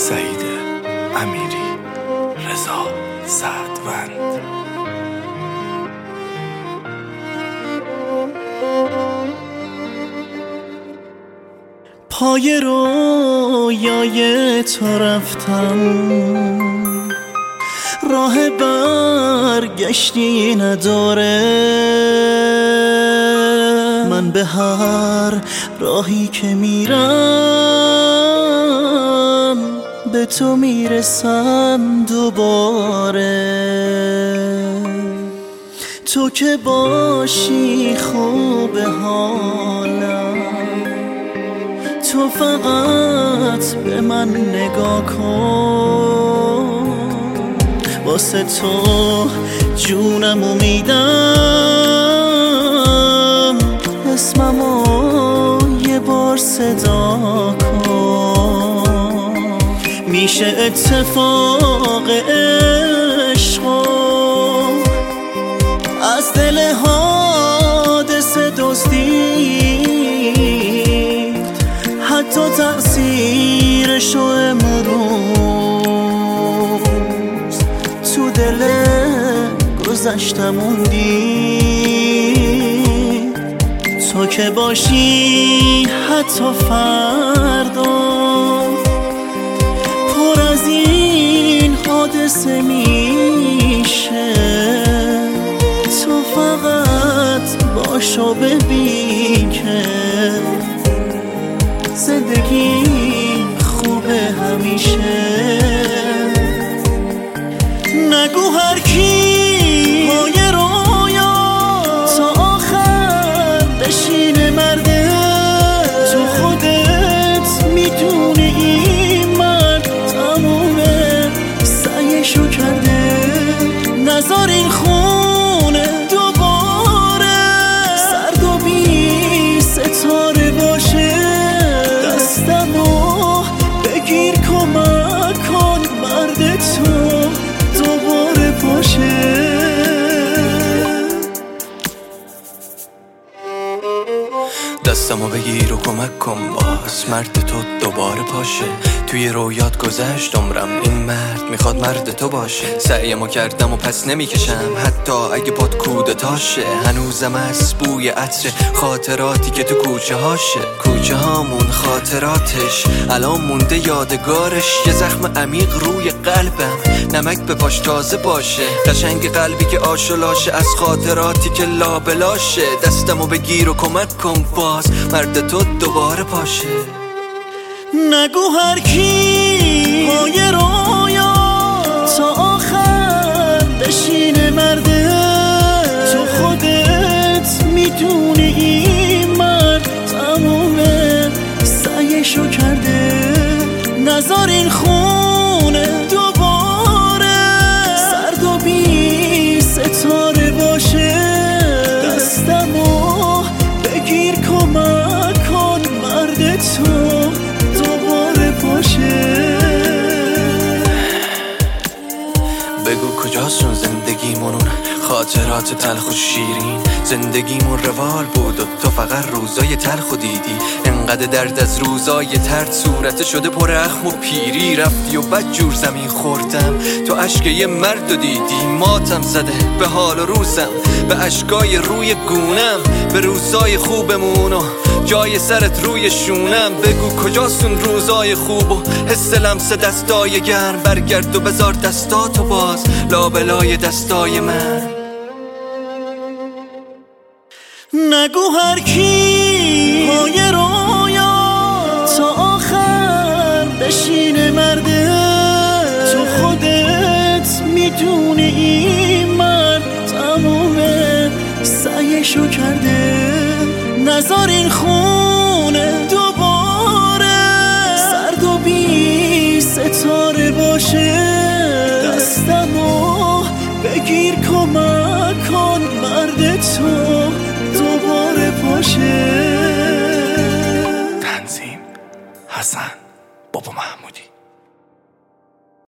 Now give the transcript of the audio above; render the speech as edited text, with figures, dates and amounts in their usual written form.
سعید امیری، رضا سعدوند. پای رویای تو رفتم، راه برگشتی نداره. من به هر راهی که میرم به تو میرسم دوباره. تو که باشی خوب حالم، تو فقط به من نگاه کن. واسه تو جونمو میدم، اسممو یه بار صدا کن. میشه اتفاق عشقو از دل حادثه دزدید، حتی تأثیرشو امروز تو دل گذشتم موندی. تو که باشی حتی فردا پر از این حادثه میشه. تو فقط باشو ببین که زندگی خوبه همیشه. نگو هر کی پای رویا تا آخر بشینه مرده. تو خودت میدونی این مرد تمومه سعیشو کرده. نذار این خونه دوباره سرد و بی ستاره باشه. دستمو بگیر کمک کن مرد تو دوباره باشه. دستمو بگیر و کمک کن باز مرد تو دوباره پاشه. توی رویات گذشت عمرم، این مرد میخواد مرد تو باشه. سعیمو کردم و پس نمیکشم حتی اگه پات کودتاشه. هنوزم از بوی عطر خاطراتی که تو کوچه هاشه. کوچه هامون خاطراتش الان مونده یادگارش. یه زخم عمیق روی قلبم، نمک به پاش تازه باشه. قشنگ قلبی که آشلاشه از خاطراتی که لابلاشه. دستمو بگیر و کمک کن باز مرد تو دوباره پاشه. نگو هر کی پای رویا تا آخر بشینه مرده. تو خودت میدونی این مرد تمومه سعیشو کرده. نذار این خونه دوباره سرد و بی ستاره باشه. دستمو بگیر کمک کن مرد تو بگو کجاستون زندگیمون، اون خاطرات تلخ و شیرین. زندگیمون روال بود و تو فقط روزای تلخ و دیدی. انقدر درد از روزای ترد صورت شده پر اخم و پیری. رفتی و بد جور زمین خوردم، تو اشک یه مرد و دیدی. ماتم زده به حال و روزم، به اشکای روی گونم، به روزای خوبمون و جای سرت روی شونم. بگو کجاستون روزای خوب و حس لمس دستای گرم. برگرد و بذار دستاتو باز لابلای دستای من. نگو هر کی پای رویا تا آخر بشینه مرده. تو خودت میدونی این مرد تمومه سعیشو کرده. نذار این خونه دوباره سرد و بی ستاره باشه. دستمو بگیر کمک کن مرد تو دوباره باشه. تنظیم حسن.